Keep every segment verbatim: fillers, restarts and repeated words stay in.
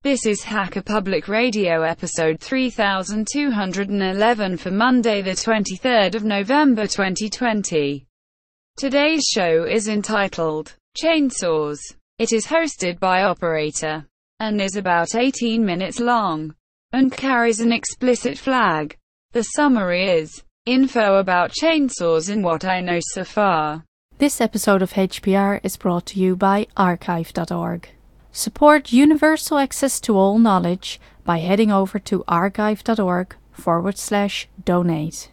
This is Hacker Public Radio episode three thousand two hundred eleven for Monday the twenty-third of November twenty twenty. Today's show is entitled Chainsaws. It is hosted by Operator and is about eighteen minutes long and carries an explicit flag. The summary is info about chainsaws and what I know so far. This episode of H P R is brought to you by archive dot org. Support universal access to all knowledge by heading over to archive dot org forward slash donate.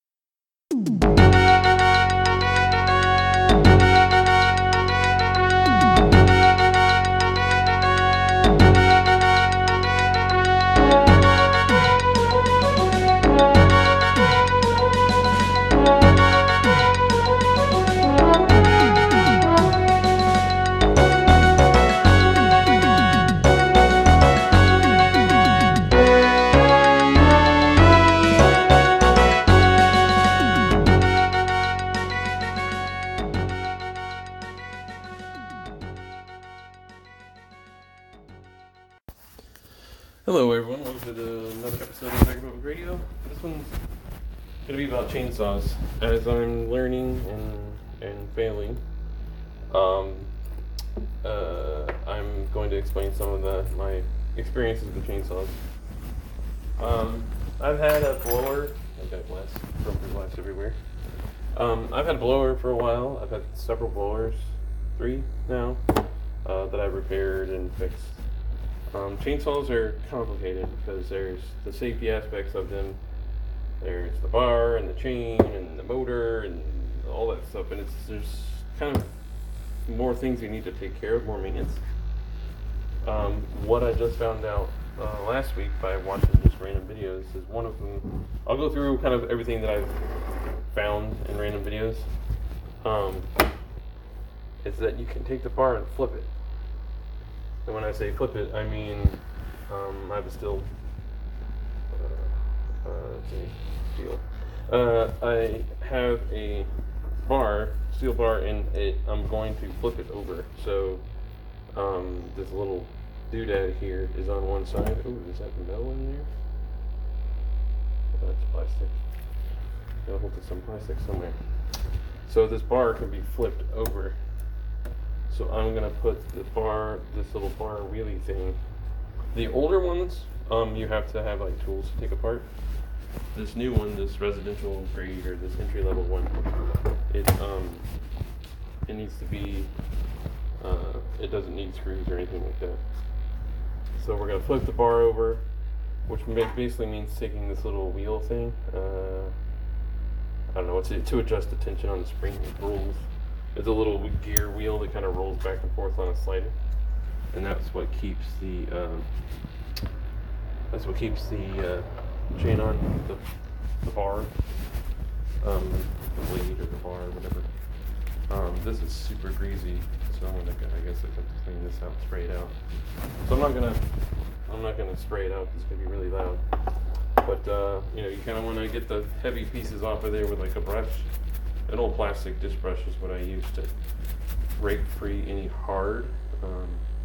Hello everyone, welcome to the, another episode of Hacker Public Radio. This one's going to be about chainsaws. As I'm learning and, and failing, um, uh, I'm going to explain some of the, my experiences with chainsaws. Um, I've had a blower, I've got glass, broken glass everywhere. Um, I've had a blower for a while. I've had several blowers, three now, uh, that I've repaired and fixed. Um, chainsaws are complicated because there's the safety aspects of them. There's the bar and the chain and the motor and all that stuff, and it's there's kind of more things you need to take care of, more maintenance. Um, what I just found out uh, last week by watching just random videos is one of them. I'll go through kind of everything that I've found in random videos. Um, is that you can take the bar and flip it. And when I say flip it, I mean um, I have a steel, uh, uh, let's see, steel. Uh, I have a bar, steel bar, and it, I'm going to flip it over. So um, this little doodad here is on one side. Ooh, is that metal in there? Oh, that's plastic. Gotta hold to some plastic somewhere. So this bar can be flipped over. So I'm gonna put the bar, this little bar wheelie thing. The older ones, um, you have to have like tools to take apart. This new one, this residential grade or this entry level one, it um, it needs to be, uh, it doesn't need screws or anything like that. So we're gonna flip the bar over, which basically means taking this little wheel thing. Uh, I don't know, it's to adjust the tension on the spring. It rolls. It's a little gear wheel that kind of rolls back and forth on a slider, and that's what keeps the um, that's what keeps the uh, chain on the, the bar, um, the blade or the bar or whatever. Um, this is super greasy, so I'm gonna I guess I have to clean this out, spray it out. So I'm not gonna I'm not gonna spray it out. It's gonna be really loud. But uh, you know, you kind of want to get the heavy pieces off of there with like a brush. An old plastic disc brush is what I use to rake free any hard, um,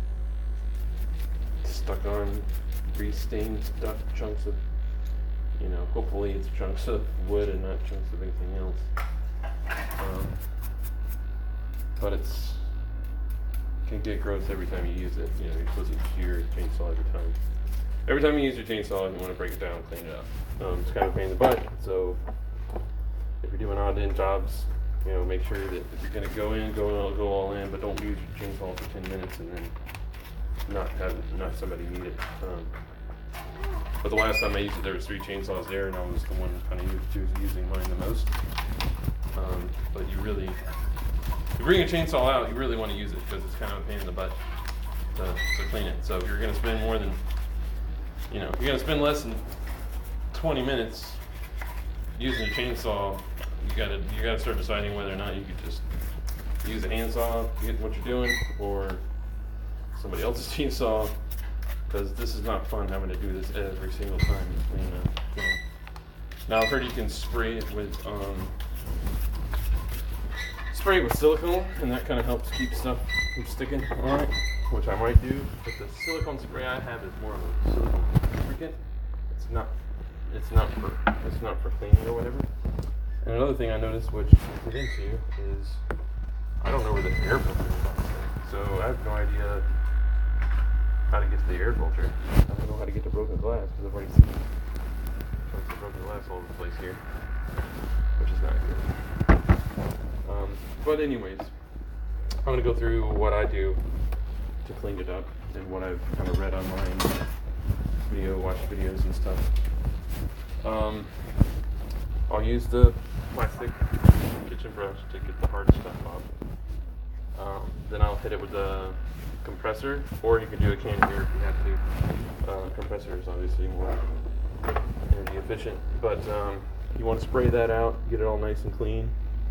stuck on grease stained stuff, chunks of, you know, hopefully it's chunks of wood and not chunks of anything else. Um, but it's can get gross every time you use it. You know, you're supposed to use your chainsaw every time. Every time you use your chainsaw, you want to break it down, clean it up. Um, it's kind of a pain in the butt, so if you're doing odd end jobs, you know, make sure that if you're going to go in, go go all in, but don't use your chainsaw for ten minutes and then not have not somebody need it. Um, but the last time I used it, there was three chainsaws there, and I was the one kind of used, using mine the most. Um, but you really, if you bring a chainsaw out, you really want to use it because it's kind of a pain in the butt to, to clean it. So if you're going to spend more than, you know, if you're going to spend less than twenty minutes using a chainsaw, you gotta you gotta start deciding whether or not you could just use a handsaw to get what you're doing, or somebody else's chainsaw, because this is not fun having to do this every single time you clean a thing. Now I've heard you can spray it with um, spray it with silicone, and that kind of helps keep stuff from sticking on it. which I might do, but the silicone spray I have is more of a silicone lubricant. It's not, it's not for, it's not for cleaning or whatever. And another thing I noticed, which I get into, is I don't know where the air filter is on this thing. So I have no idea how to get to the air filter. I don't know how to get to broken glass because I've already seen some broken glass all over the place here, which is not good. Um, but anyways, I'm going to go through what I do to clean it up and what I've kind of read online, video, watch videos and stuff. Um, I'll use the plastic kitchen brush to get the hard stuff off. Um, then I'll hit it with a compressor, or you can do a can here if you have to. Uh, compressor is obviously more energy efficient, but um, you want to spray that out, get it all nice and clean.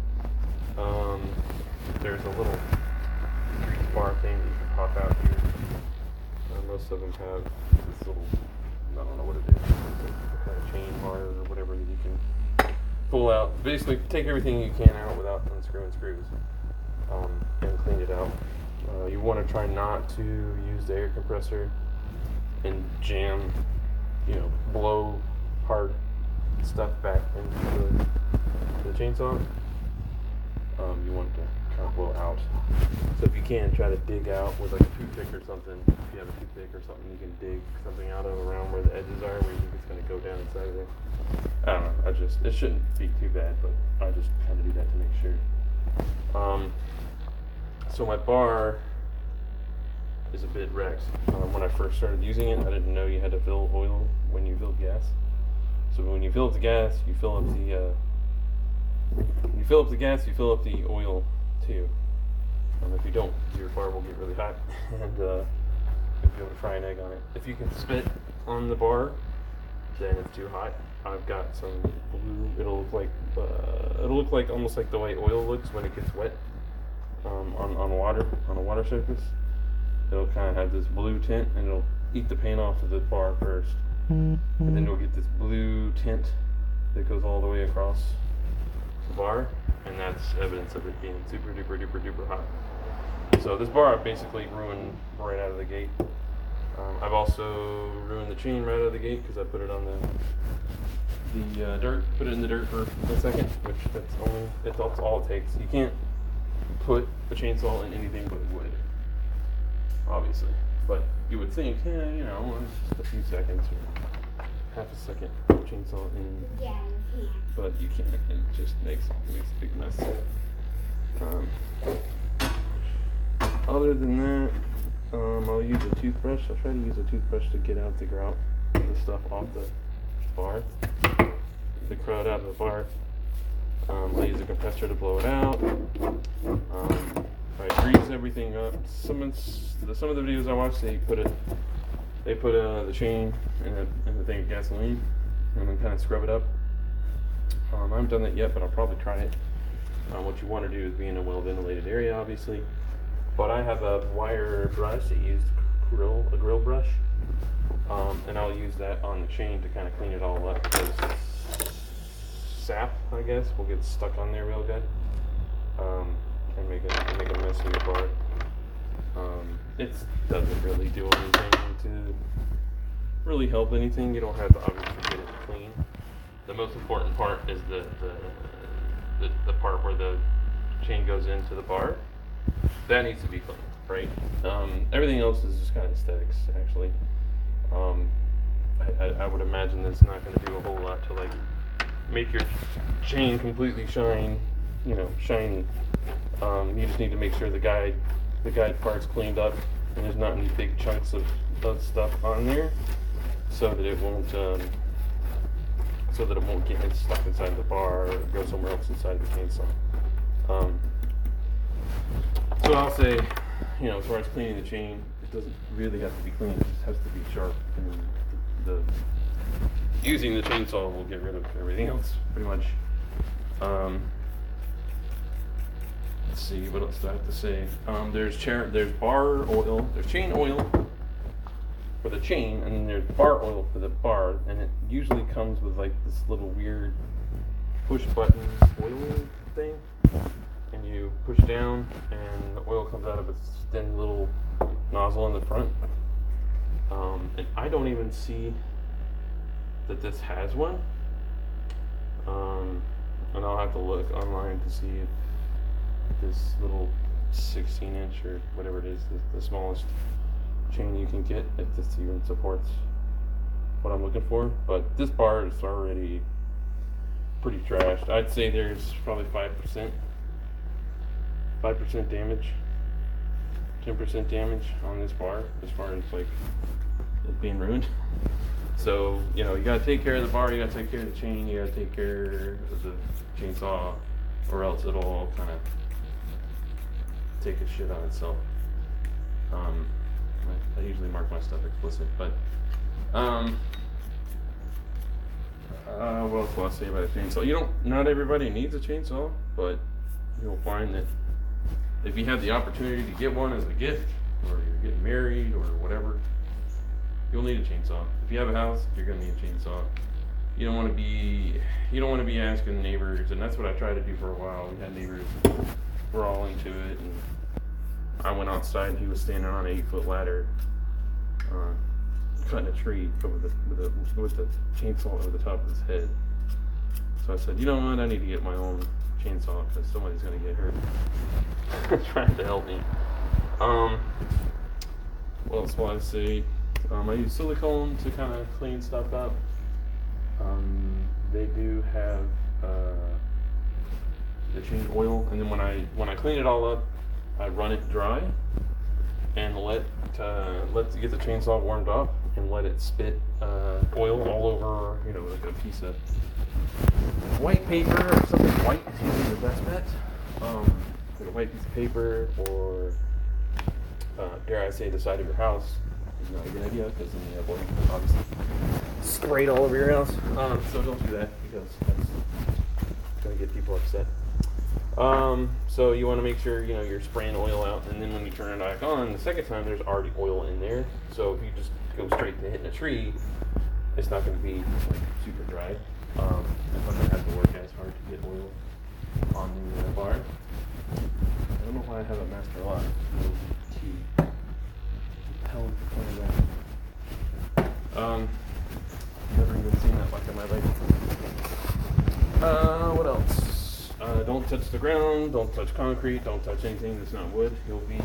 Um, there's a little grease bar thing that you can pop out here. Uh, most of them have this little, I don't know what it is, some kind of chain bar or whatever that you can pull out. Basically, take everything you can out without unscrewing screws, um, and clean it out. Uh, you want to try not to use the air compressor and jam, you know, blow hard stuff back into the, the chainsaw. Um, you want it to kind of blow out. So if you can, try to dig out with like a toothpick or something. If you have a toothpick or something, you can dig something out of around where the edges are, where you think it's going to go down inside of there. I don't know. I just, it shouldn't be too bad, but I just kind of do that to make sure. Um, so my bar is a bit wrecked. Um, when I first started using it, I didn't know you had to fill oil when you filled gas. So when you fill up the gas, you fill up the uh, when you fill up the gas, you fill up the oil too. Um, if you don't, your bar will get really hot, and uh, you'll be able to fry an egg on it. If you can spit on the bar, then it's too hot. I've got some blue. It'll look like uh, it'll look like almost like the way oil looks when it gets wet um, on on water on a water surface. It'll kind of have this blue tint, and it'll eat the paint off of the bar first, and then you'll get this blue tint that goes all the way across the bar, and that's evidence of it being super duper duper duper hot. So this bar I've basically ruined right out of the gate. Um, I've also ruined the chain right out of the gate because I put it on the the uh, dirt, put it in the dirt for a second, which that's only that's all it takes. You can't put a chainsaw in anything but wood, obviously. But you would think, yeah, you know, it's just a few seconds or half a second chainsaw in. Yeah, you can. But you can't. It just makes makes a big mess. Um, other than that, um, I'll use a toothbrush. I'll try to use a toothbrush to get out the grout, the stuff off the bar, the crud out of the bar. Um, I'll use a compressor to blow it out. Um, I grease everything up. Some of the, some of the videos I watch, they put it, they put uh, the chain in a, in a thing of gasoline and then kind of scrub it up. Um, I haven't done that yet, but I'll probably try it. Uh, what you want to do is be in a well-ventilated area, obviously. But I have a wire brush. I use grill, a grill brush, um, and I'll use that on the chain to kind of clean it all up because sap, I guess, will get stuck on there real good. Um, and make a make a mess of your bar. Um, it doesn't really do anything to really help anything. You don't have to obviously get it clean. The most important part is the the, the the part where the chain goes into the bar. That needs to be cleaned, right? Um, everything else is just kind of aesthetics, actually. Um, I, I, I would imagine that's not going to do a whole lot to like make your chain completely shine, you know, shiny. Um, you just need to make sure the guide, the guide part's cleaned up, and there's not any big chunks of, of stuff on there, so that it won't, um, so that it won't get stuck inside the bar or go somewhere else inside the chainsaw. Um, so I'll say, you know, as far as cleaning the chain, it doesn't really have to be clean; it just has to be sharp. And the, the using the chainsaw will get rid of everything else, pretty much. Um, Let's see, what else do I have to say? Um, there's chair, there's bar oil, there's chain oil for the chain, and then there's bar oil for the bar, and it usually comes with like this little weird push button oil thing, and you push down, and the oil comes out of its thin little nozzle in the front. Um, and I don't even see that this has one. Um, and I'll have to look online to see if this little sixteen inch or whatever it is, the, the smallest chain you can get, if this even supports what I'm looking for. But this bar is already pretty trashed. I'd say there's probably five percent five percent damage, ten percent damage on this bar as far as like it being ruined. So, you know, you gotta take care of the bar, you gotta take care of the chain, you gotta take care of the chainsaw, or else it'll all kind of take a shit on itself. Um, I, I usually mark my stuff explicit, but um, uh, what else will I say about a chainsaw? You don't, not everybody needs a chainsaw, but you'll find that if you have the opportunity to get one as a gift, or you're getting married, or whatever, you'll need a chainsaw. If you have a house, you're gonna need a chainsaw. You don't want to be, you don't want to be asking neighbors, and that's what I tried to do for a while. We had neighbors, we're all into it, and I went outside, and he was standing on an eight-foot ladder, uh, cutting a tree with the, with the with the chainsaw over the top of his head. So I said, you know what? I need to get my own chainsaw because somebody's gonna get hurt. Trying to help me. Um, what else will I say? Um, I use silicone to kind of clean stuff up. Um, they do have uh, the chain oil, and then when I when I clean it all up, I run it dry and let uh, let get the chainsaw warmed up and let it spit uh, oil all over, you know, like a piece of white paper or something white is usually the best bet. Um, like a white piece of paper, or uh, dare I say, the side of your house. Not a good idea, because then you have oil obviously sprayed all over your house. Um, so don't do that, because that's gonna get people upset. Um, so you want to make sure, you know, you're spraying oil out, and then when you turn it back on the second time, there's already oil in there. So if you just go straight to hitting a tree, it's not going to be like super dry. Um, I'm not going to have to work as hard to get oil on the uh, bar. I don't know why I have a master lock. Key. Hell that. Um, never even seen that like in my life. Uh, what else? Uh, don't touch the ground. Don't touch concrete. Don't touch anything that's not wood. You'll be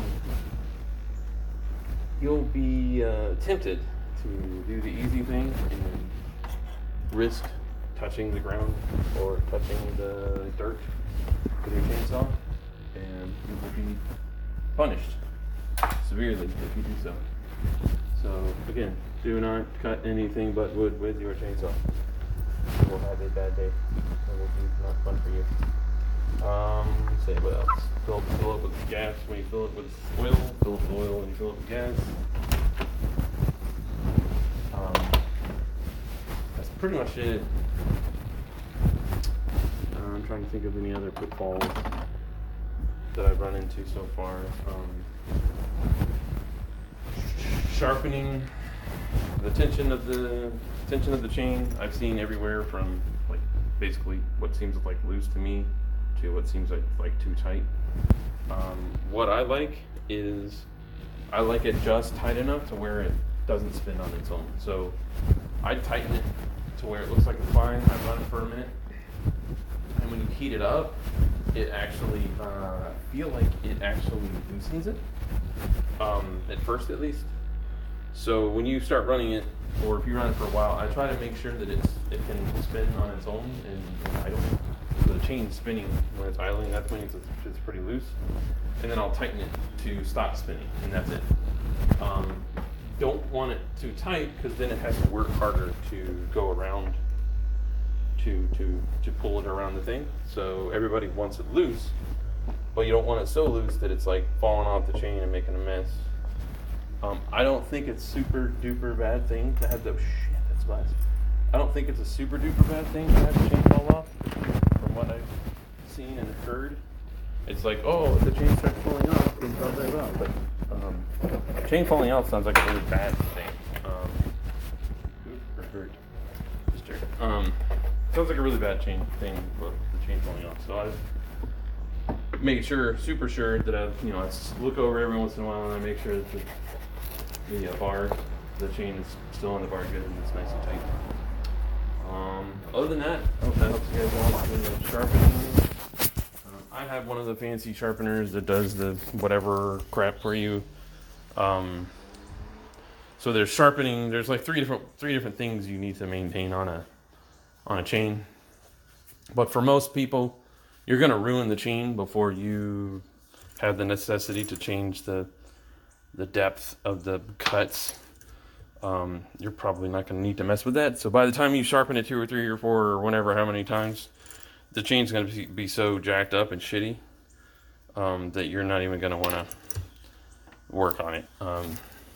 you'll be uh, tempted to do the easy thing and risk touching the ground or touching the dirt with your chainsaw, and you will be punished severely if you do so. So again, do not cut anything but wood with your chainsaw. You will have a bad day. It will be not fun for you. Um, let's see what else. Fill, fill it with gas when you fill it with oil. Fill it with oil when you fill it with gas. Um, that's pretty much it. Uh, I'm trying to think of any other pitfalls that I've run into so far. Um, sharpening the tension of the tension of the chain. I've seen everywhere from like basically what seems like loose to me to what seems like like too tight. Um, what I like is I like it just tight enough to where it doesn't spin on its own. So I tighten it to where it looks like it's fine. I run it for a minute, and when you heat it up, it actually uh, feel like it actually loosens it. Um, at first, at least. So when you start running it, or if you run it for a while, I try to make sure that it's it can spin on its own and idle. So the chain's spinning when it's idling. That's when it's, it's pretty loose. And then I'll tighten it to stop spinning, and that's it. Um, don't want it too tight, because then it has to work harder to go around to to to pull it around the thing. So everybody wants it loose, but you don't want it so loose that it's like falling off the chain and making a mess. Um, I don't think it's super duper bad thing to have the shit. That's glass. I don't think it's a super duper bad thing to have the chain fall off. From what I've seen and heard, it's like, oh, if the chain starts falling off, it's not very well. But um, chain falling off sounds like a really bad thing. Um, or hurt. Just jerk. Um, sounds like a really bad chain thing with the chain falling off. So I've make sure, super sure that I, you know, I look over every once in a while and I make sure that the the uh, bar. The chain is still on the bar good and it's nice and tight. Um, other than that, I hope that helps you guys out with the sharpening. Um, I have one of the fancy sharpeners that does the whatever crap for you. Um, so there's sharpening. There's like three different three different things you need to maintain on a on a chain. But for most people, you're gonna ruin the chain before you have the necessity to change the the depth of the cuts. Um, you're probably not going to need to mess with that. So by the time you sharpen it two or three or four or whatever, how many times, the chain's going to be so jacked up and shitty um, that you're not even going to want to work on it. Um,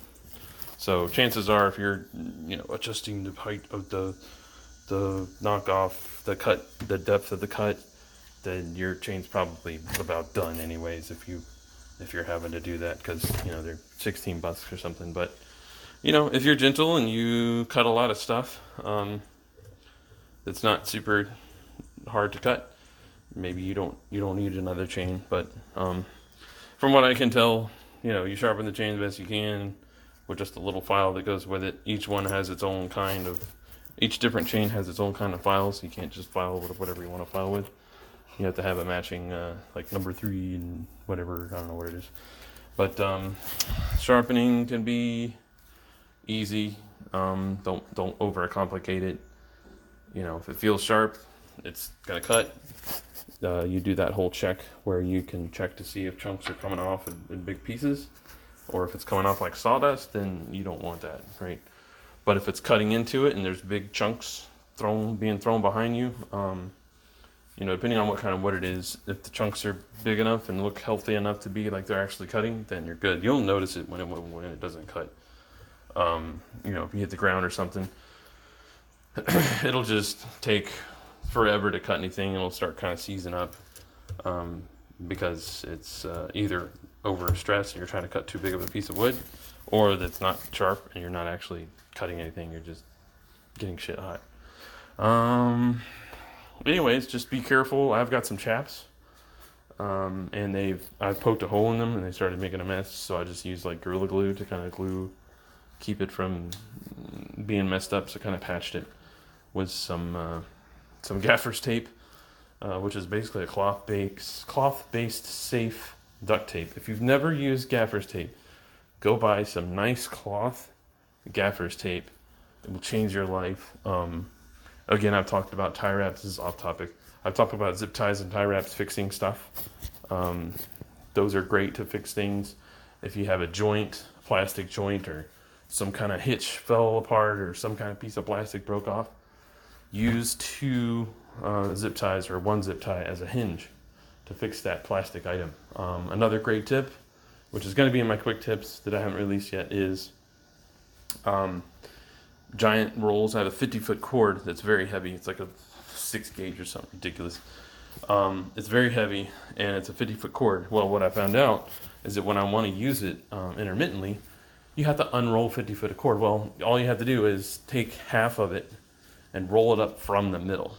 so chances are, if you're, you know, adjusting the height of the the knockoff, the cut, the depth of the cut, then your chain's probably about done anyways. If you if you're having to do that, because you know they're sixteen bucks or something, but. You know, if you're gentle and you cut a lot of stuff, um, it's not super hard to cut. Maybe you don't you don't need another chain, but um, from what I can tell, you know, you sharpen the chain the best you can with just a little file that goes with it. Each one has its own kind of, each different chain has its own kind of files. You can't just file with whatever you want to file with. You have to have a matching, uh, like number three and whatever. I don't know what it is, but um, sharpening can be easy. Um, don't don't overcomplicate it. You know, if it feels sharp, it's gonna cut. Uh, you do that whole check where you can check to see if chunks are coming off in, in big pieces, or if it's coming off like sawdust, then you don't want that, right? But if it's cutting into it and there's big chunks thrown being thrown behind you, um, you know, depending on what kind of wood it is, if the chunks are big enough and look healthy enough to be like they're actually cutting, then you're good. You'll notice it when it when it doesn't cut. Um, you know, if you hit the ground or something, it'll just take forever to cut anything. It'll start kind of seizing up um, because it's uh, either overstressed and you're trying to cut too big of a piece of wood, or that's not sharp and you're not actually cutting anything. You're just getting shit hot. Um, anyways, just be careful. I've got some chaps, um, and they've I've poked a hole in them and they started making a mess. So I just used like Gorilla Glue to kind of glue. Keep it from being messed up, so kind of patched it with some uh, some gaffer's tape, uh, which is basically a cloth based cloth based safe duct tape. If you've never used gaffer's tape, go buy some nice cloth gaffer's tape. It will change your life. Um, again, I've talked about tie wraps. This is off topic. I've talked about zip ties and tie wraps fixing stuff. Um, those are great to fix things. If you have a joint, plastic joint, or some kind of hitch fell apart or some kind of piece of plastic broke off, use two uh, zip ties or one zip tie as a hinge to fix that plastic item. Um, another great tip, which is going to be in my quick tips that I haven't released yet, is um, giant rolls. I have a fifty foot cord that's very heavy. It's like a six gauge or something ridiculous. Um, it's very heavy and it's a fifty foot cord. Well, what I found out is that when I want to use it um, intermittently, you have to unroll fifty foot of cord. Well, all you have to do is take half of it and roll it up from the middle.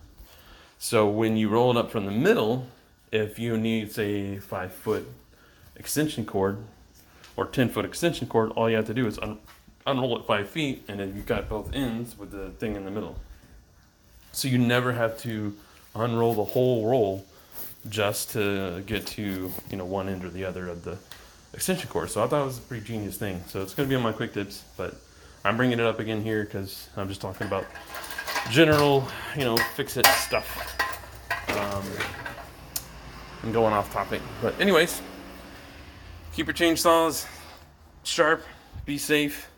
So when you roll it up from the middle, if you need, say, five foot extension cord or ten foot extension cord, all you have to do is un- unroll it five feet, and then you've got both ends with the thing in the middle. So you never have to unroll the whole roll just to get to, you know, one end or the other of the extension cord. So I thought it was a pretty genius thing. So it's going to be on my quick tips, but I'm bringing it up again here because I'm just talking about general, you know, fix-it stuff. Um, I'm going off topic, but anyways, keep your chainsaws sharp, be safe.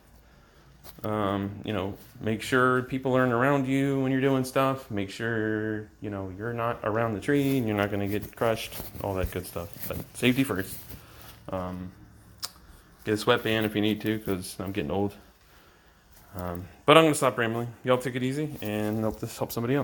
Um, you know, make sure people aren't around you when you're doing stuff. Make sure, you know, you're not around the tree and you're not going to get crushed, all that good stuff. But safety first. Um, get a sweatband if you need to, because I'm getting old. Um, but I'm going to stop rambling. Y'all take it easy, and hope this helps somebody out.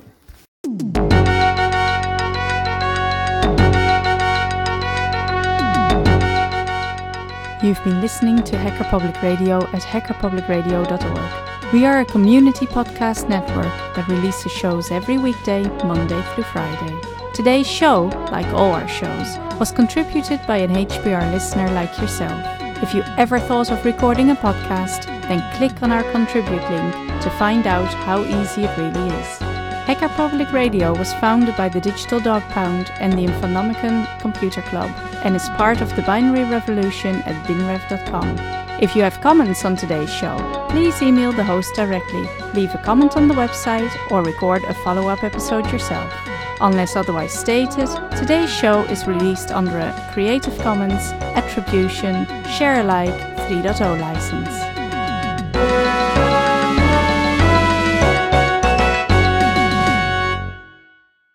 You've been listening to Hacker Public Radio at hacker public radio dot org. We are a community podcast network that releases shows every weekday, Monday through Friday. Today's show, like all our shows, was contributed by an H P R listener like yourself. If you ever thought of recording a podcast, then click on our contribute link to find out how easy it really is. Hacker Public Radio was founded by the Digital Dog Pound and the Infonomicon Computer Club and is part of the binary revolution at binrev dot com. If you have comments on today's show, please email the host directly, leave a comment on the website, or record a follow-up episode yourself. Unless otherwise stated, today's show is released under a Creative Commons Attribution Share Alike three point oh license.